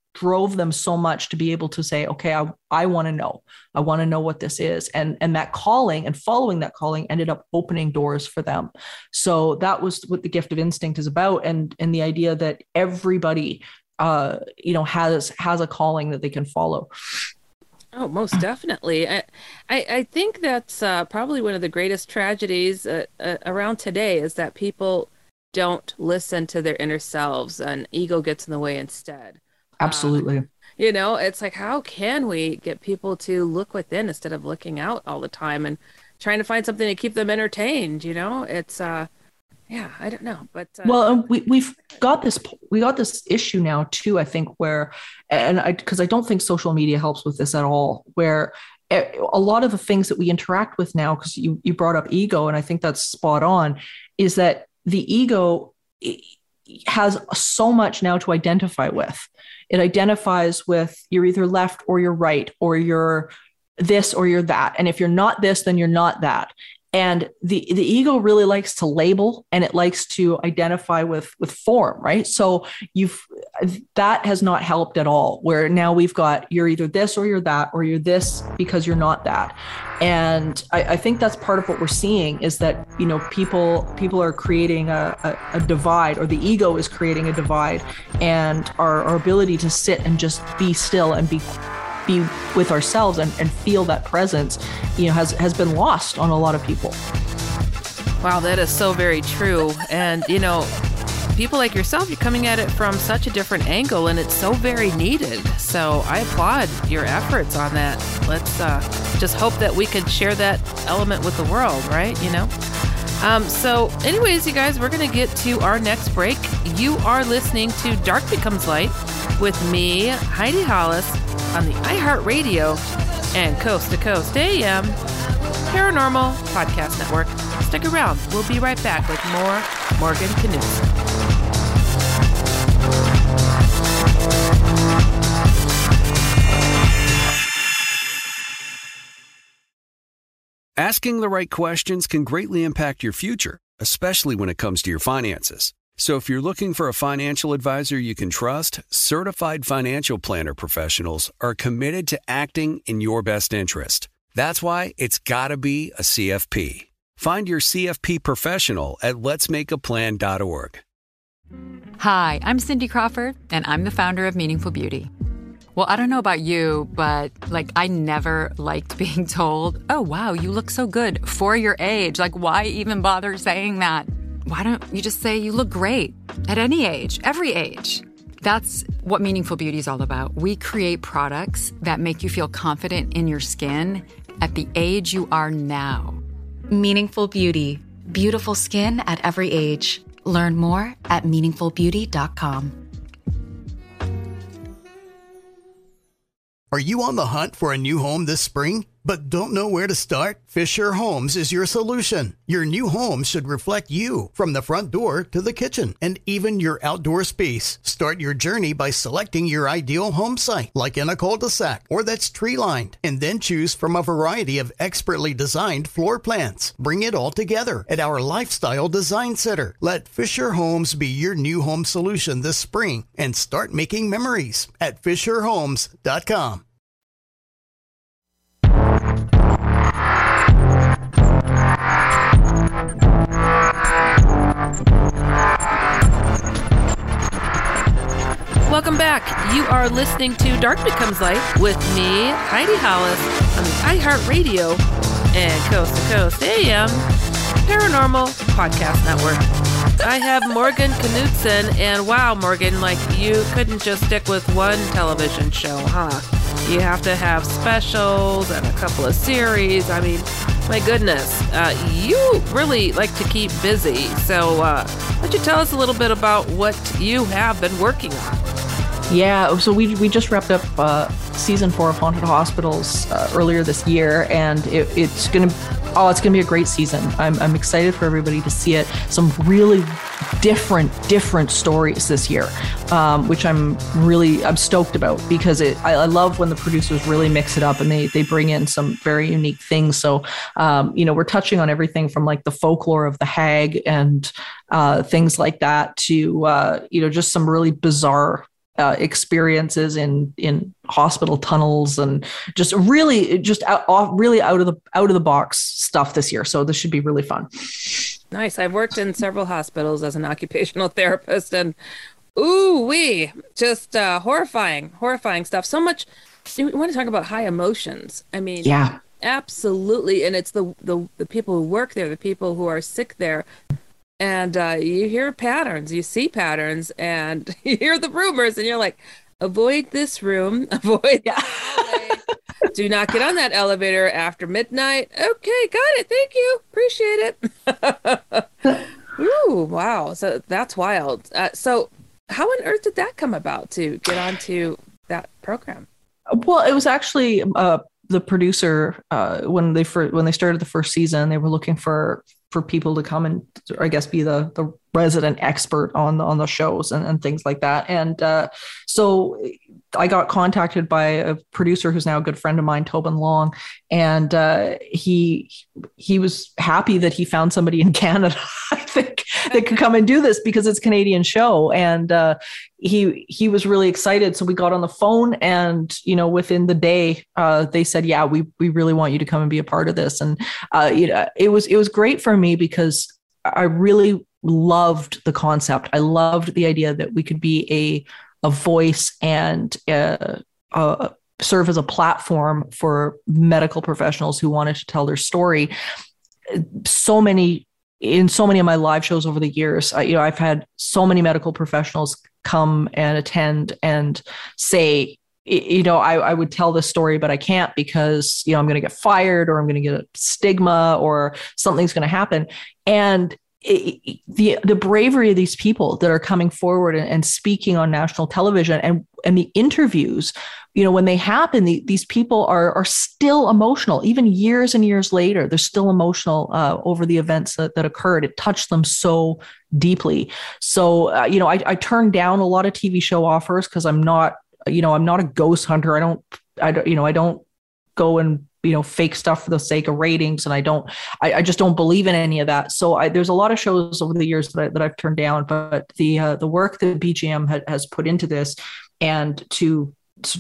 drove them so much to be able to say, okay, I, I want to know, I want to know what this is. And, and that calling and following that calling ended up opening doors for them. So that was what the gift of instinct is about. And, and the idea that everybody, uh, you know, has, has a calling that they can follow. Oh, most definitely. I, I, I think that's uh, probably one of the greatest tragedies uh, uh, around today is that people don't listen to their inner selves and ego gets in the way instead. Absolutely. Uh, you know, it's like, how can we get people to look within instead of looking out all the time and trying to find something to keep them entertained? You know, it's, uh, yeah, I don't know. But uh, well, we, we've got this, we got this issue now too, I think, where, and I, because I don't think social media helps with this at all, where a lot of the things that we interact with now, because you, you brought up ego, and I think that's spot on, is that the ego has so much now to identify with. It identifies with you're either left or you're right, or you're this or you're that. And if you're not this, then you're not that. And the, the ego really likes to label, and it likes to identify with, with form, right? So you've, that has not helped at all, where now we've got, you're either this or you're that, or you're this because you're not that. And I, I think that's part of what we're seeing is that, you know, people, people are creating a, a, a divide, or the ego is creating a divide, and our, our ability to sit and just be still and be be with ourselves and, and feel that presence, you know, has, has been lost on a lot of people. Wow, that is so very true. And, you know, people like yourself, you're coming at it from such a different angle, and it's so very needed. So I applaud your efforts on that. Let's uh, just hope that we can share that element with the world, right? You know? Um, so anyways, you guys, we're going to get to our next break. You are listening to Dark Becomes Light with me, Heidi Hollis, on the iHeartRadio and Coast to Coast A M Paranormal Podcast Network. Stick around. We'll be right back with more Morgan Knudsen. Asking the right questions can greatly impact your future, especially when it comes to your finances. So if you're looking for a financial advisor you can trust, certified financial planner professionals are committed to acting in your best interest. That's why it's got to be a C F P. Find your C F P professional at lets make a plan dot org. Hi, I'm Cindy Crawford, and I'm the founder of Meaningful Beauty. Well, I don't know about you, but like I never liked being told, oh, wow, you look so good for your age. Like, why even bother saying that? Why don't you just say you look great at any age, every age? That's what Meaningful Beauty is all about. We create products that make you feel confident in your skin at the age you are now. Meaningful Beauty. Beautiful skin at every age. Learn more at meaningful beauty dot com. Are you on the hunt for a new home this spring, but don't know where to start? Fisher Homes is your solution. Your new home should reflect you, from the front door to the kitchen, and even your outdoor space. Start your journey by selecting your ideal home site, like in a cul-de-sac or that's tree-lined, and then choose from a variety of expertly designed floor plans. Bring it all together at our Lifestyle Design Center. Let Fisher Homes be your new home solution this spring, and start making memories at fisher homes dot com. Welcome back. You are listening to Dark Becomes Light with me, Heidi Hollis, on the iHeartRadio and Coast to Coast A M Paranormal Podcast Network. I have Morgan Knudsen, and wow, Morgan, like you couldn't just stick with one television show, huh? You have to have specials and a couple of series. I mean, my goodness, uh, you really like to keep busy. So uh, why don't you tell us a little bit about what you have been working on? Yeah, so we we just wrapped up uh, season four of Haunted Hospitals uh, earlier this year, and it, it's gonna oh, it's gonna be a great season. I'm I'm excited for everybody to see it. Some really different different stories this year, um, which I'm really I'm stoked about, because it I, I love when the producers really mix it up and they they bring in some very unique things. So um, you know, we're touching on everything from like the folklore of the hag and uh, things like that to uh, you know, just some really bizarre uh, experiences in in hospital tunnels and just really just out, off, really out of the out of the box stuff this year. So this should be really fun. Nice. I've worked in several hospitals as an occupational therapist, and ooh wee, just uh, horrifying, horrifying stuff. So much. You want to talk about high emotions? I mean, yeah, absolutely. And it's the the the people who work there, the people who are sick there. And uh, you hear patterns, you see patterns, and you hear the rumors, and you're like, avoid this room, avoid yeah. Do not get on that elevator after midnight. Okay, got it. Thank you. Appreciate it. Ooh, wow. So that's wild. Uh, so how on earth did that come about to get onto that program? Well, it was actually uh, the producer uh, when they fir- when they started the first season, they were looking for for people to come and I guess be the the resident expert on on the shows and, and things like that. And uh, so I got contacted by a producer who's now a good friend of mine, Tobin Long, and uh, he he was happy that he found somebody in Canada, I think, that could come and do this because it's a Canadian show. And uh, he he was really excited. So we got on the phone, and you know, within the day, uh, they said, "Yeah, we we really want you to come and be a part of this." And uh, you know, it was it was great for me because I really loved the concept. I loved the idea that we could be a a voice and uh, uh, serve as a platform for medical professionals who wanted to tell their story. So many, in so many of my live shows over the years, I, you know, I've had so many medical professionals come and attend and say, you know, I, I would tell this story, but I can't because, you know, I'm going to get fired or I'm going to get a stigma or something's going to happen. And It, the the bravery of these people that are coming forward and, and speaking on national television and and the interviews, you know, when they happen, the, these people are are still emotional, even years and years later. They're still emotional uh, over the events that, that occurred. It touched them so deeply. So, uh, you know, I, I turned down a lot of T V show offers because I'm not, you know, I'm not a ghost hunter. I don't, I don't, you know, I don't go and you know, fake stuff for the sake of ratings. And I don't, I, I just don't believe in any of that. So I, there's a lot of shows over the years that, I, that I've turned down, but the, uh, the work that B G M ha- has put into this and to,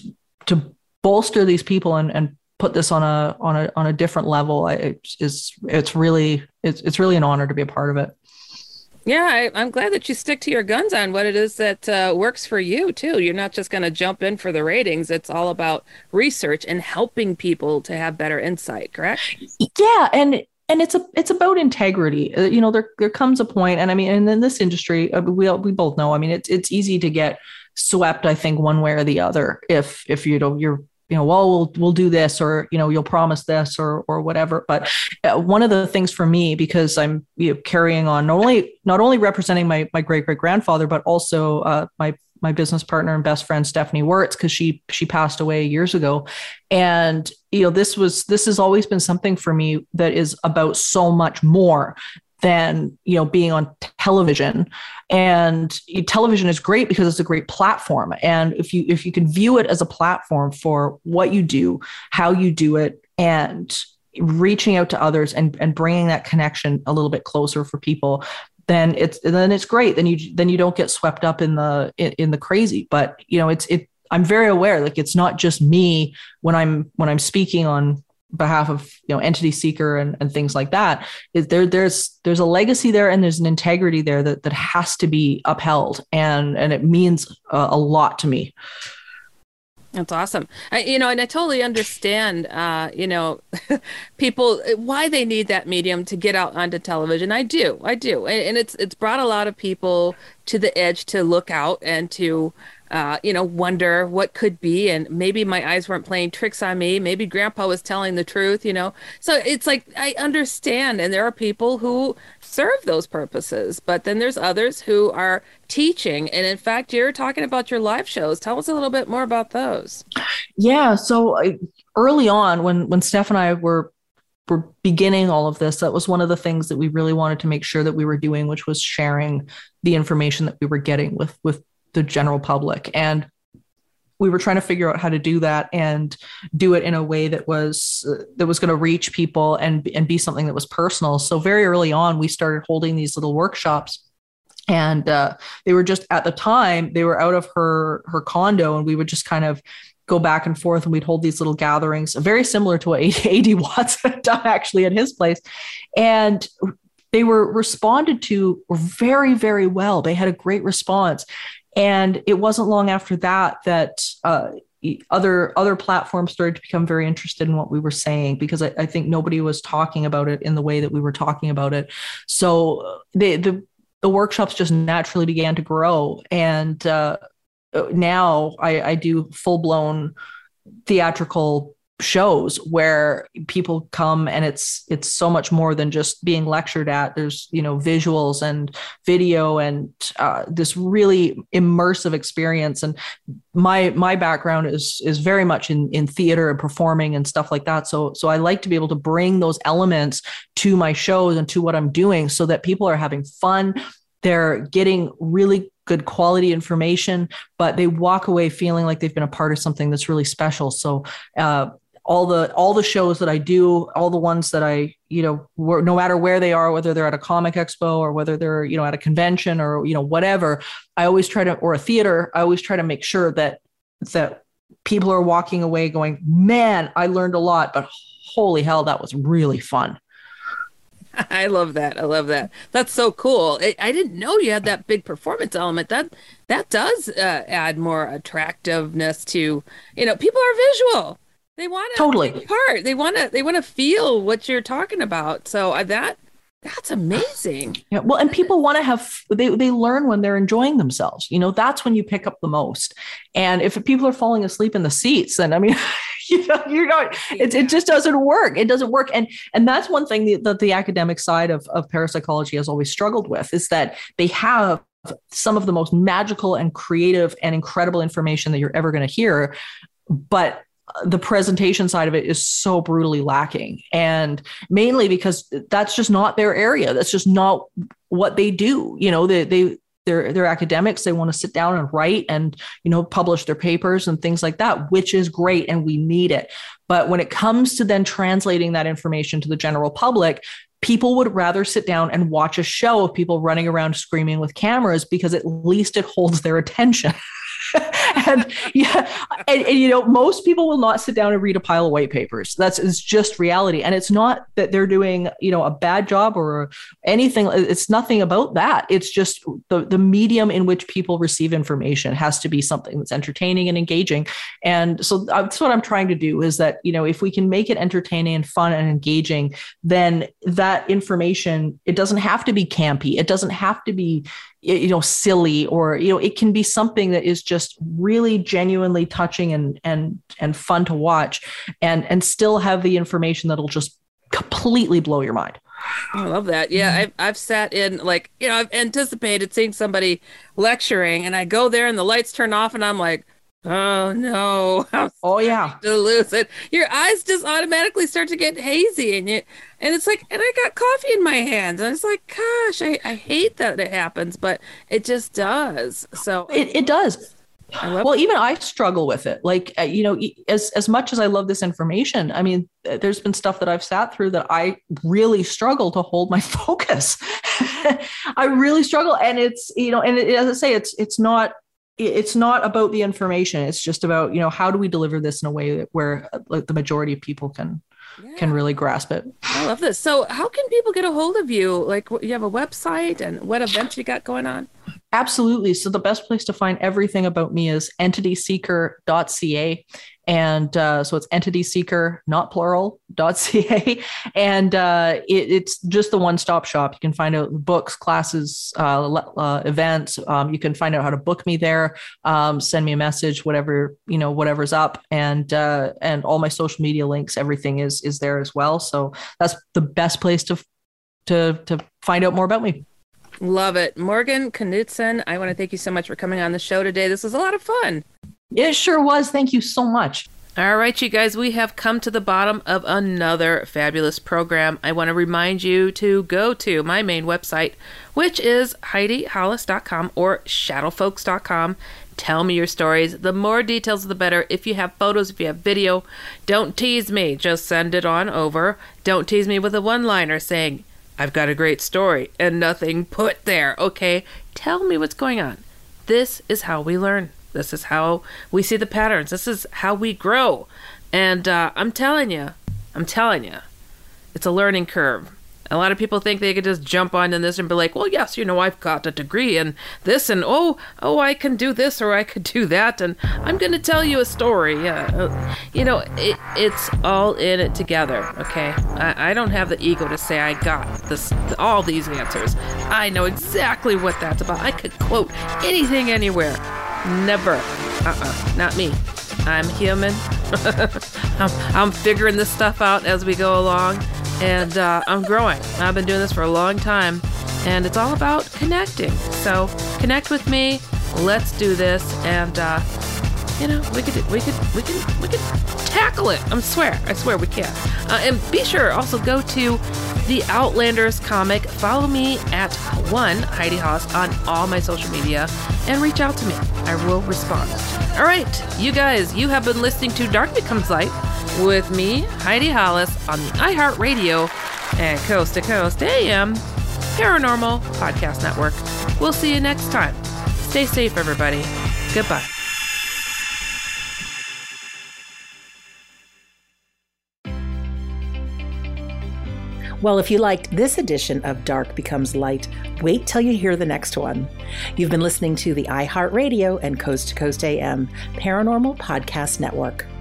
to bolster these people and, and put this on a, on a, on a different level I, is, it's really, it's, it's really an honor to be a part of it. Yeah, I, I'm glad that you stick to your guns on what it is that uh, works for you, too. You're not just going to jump in for the ratings. It's all about research and helping people to have better insight, correct? Yeah, and and it's a it's about integrity. Uh, you know, there there comes a point, and I mean, and in this industry, uh, we we both know. I mean, it's it's easy to get swept, I think, one way or the other. If if you know you're you know, well, we'll we'll do this, or you know, you'll promise this, or or whatever. But uh, one of the things for me, because I'm you know, carrying on not only not only representing my my great great grandfather, but also uh, my my business partner and best friend Stephanie Wirtz, because she she passed away years ago, and you know, this was this has always been something for me that is about so much more than, you know, being on television. And television is great because it's a great platform. And if you if you can view it as a platform for what you do, how you do it, and reaching out to others and, and bringing that connection a little bit closer for people, then it's then it's great. Then you then you don't get swept up in the in, in the crazy. But you know, it's it. I'm very aware, like it's not just me when I'm when I'm speaking on behalf of, you know, Entity Seeker and, and things like that. Is there there's there's a legacy there and there's an integrity there that that has to be upheld, and and it means uh, a lot to me. That's awesome. I, you know, and I totally understand, uh, you know, people, why they need that medium to get out onto television. I do. I do. And, and it's it's brought a lot of people to the edge to look out and to, uh, you know, wonder what could be. And maybe my eyes weren't playing tricks on me. Maybe grandpa was telling the truth, you know. So it's like, I understand. And there are people who serve those purposes. But then there's others who are teaching. And in fact, you're talking about your live shows. Tell us a little bit more about those. Yeah. So uh, early on, when when Steph and I were were beginning all of this, that was one of the things that we really wanted to make sure that we were doing, which was sharing the information that we were getting with with the general public. And we were trying to figure out how to do that and do it in a way that was uh, that was going to reach people and and be something that was personal. So very early on, we started holding these little workshops And uh, they were just, at the time, they were out of her her condo, and we would just kind of go back and forth, and we'd hold these little gatherings, very similar to what A D Watts had done actually at his place. And they were responded to very, very well. They had a great response. And it wasn't long after that that uh, other other platforms started to become very interested in what we were saying, because I, I think nobody was talking about it in the way that we were talking about it. So the the, the workshops just naturally began to grow. And uh, now I, I do full-blown theatrical shows where people come, and it's it's so much more than just being lectured at. There's, you know, visuals and video and uh, this really immersive experience. And my my background is is very much in in theater and performing and stuff like that. So so I like to be able to bring those elements to my shows and to what I'm doing, so that people are having fun. They're getting really good quality information, but they walk away feeling like they've been a part of something that's really special. So uh, all the all the shows that I do, all the ones that I, you know, were, no matter where they are, whether they're at a comic expo or whether they're, you know, at a convention or, you know, whatever, I always try to, or a theater, I always try to make sure that that people are walking away going, man, I learned a lot, but holy hell, that was really fun. I love that. I love that. That's so cool. I, I didn't know you had that big performance element. That that does uh, add more attractiveness to, you know, people are visual. They want to totally take part. They want to they want to feel what you're talking about. So uh, that that's amazing. Yeah. Well, and people want to have, they, they learn when they're enjoying themselves. You know, that's when you pick up the most. And if people are falling asleep in the seats, then I mean, you know, you're not, it, it just doesn't work. It doesn't work. And, and that's one thing that the, the academic side of, of parapsychology has always struggled with, is that they have some of the most magical and creative and incredible information that you're ever going to hear. But the presentation side of it is so brutally lacking, and mainly because that's just not their area. That's just not what they do. You know, they, they, they're, they're academics. They want to sit down and write and, you know, publish their papers and things like that, which is great. And we need it. But when it comes to then translating that information to the general public, people would rather sit down and watch a show of people running around screaming with cameras, because at least it holds their attention. and yeah, and, and you know, most people will not sit down and read a pile of white papers. That's it's just reality. And it's not that they're doing, you know, a bad job or anything. It's nothing about that. It's just the, the medium in which people receive information has to be something that's entertaining and engaging. And so that's what I'm trying to do, is that, you know, if we can make it entertaining and fun and engaging, then that information, it doesn't have to be campy. It doesn't have to be, you know, silly, or, you know, it can be something that is just really genuinely touching and, and, and fun to watch, and, and still have the information that'll just completely blow your mind. I love that. Yeah. I've, I've sat in, like, you know, I've anticipated seeing somebody lecturing, and I go there and the lights turn off and I'm like, oh no. Oh yeah. To lose it. Your eyes just automatically start to get hazy, and you, and it's like, and I got coffee in my hands, and it's like, gosh, I, I hate that it happens, but it just does. So it, it does. I love well, even I struggle with it. Like, uh, you know, as, as much as I love this information, I mean, there's been stuff that I've sat through that I really struggle to hold my focus. I really struggle. And it's, you know, and it, as I say, it's, it's not, it's not about the information. It's just about, you know, how do we deliver this in a way that where like the majority of people can, yeah. can really grasp it. I love this. So how can people get a hold of you? Like, you have a website, and what events you got going on? Absolutely. So the best place to find everything about me is entity seeker dot c a. And uh, so it's entity seeker, not plural, .ca. And uh, it, it's just the one-stop shop. You can find out books, classes, uh, uh, events. Um, you can find out how to book me there, um, send me a message, whatever, you know, whatever's up. And uh, and all my social media links, everything is is there as well. So that's the best place to to to find out more about me. Love it. Morgan Knudsen, I want to thank you so much for coming on the show today. This was a lot of fun. It sure was. Thank you so much. All right, you guys, we have come to the bottom of another fabulous program. I want to remind you to go to my main website, which is Heidi Hollis dot com or shadow folks dot com. Tell me your stories. The more details, the better. If you have photos, if you have video, don't tease me. Just send it on over. Don't tease me with a one-liner saying, I've got a great story and nothing put there. Okay, tell me what's going on. This is how we learn. This is how we see the patterns. This is how we grow. And uh, I'm telling you, I'm telling you, it's a learning curve. A lot of people think they could just jump on in this and be like, well, yes, you know, I've got a degree in this, and oh, oh, I can do this or I could do that, and I'm going to tell you a story. Yeah, you know, it, it's all in it together, okay? I, I don't have the ego to say I got this, all these answers. I know exactly what that's about. I could quote anything anywhere. Never. Uh-uh, not me. I'm human. I'm, I'm figuring this stuff out as we go along. And uh, I'm growing. I've been doing this for a long time, and it's all about connecting. So connect with me. Let's do this, and uh, you know we could we could we could we could tackle it. I swear, I swear we can. Uh, and be sure also go to the Outlanders comic. Follow me at one Heidi Hollis on all my social media, and reach out to me. I will respond. All right, you guys, you have been listening to Dark Becomes Light with me, Heidi Hollis, on the iHeartRadio and Coast to Coast A M Paranormal Podcast Network. We'll see you next time. Stay safe, everybody. Goodbye. Well, if you liked this edition of Dark Becomes Light, wait till you hear the next one. You've been listening to the iHeartRadio and Coast to Coast A M Paranormal Podcast Network.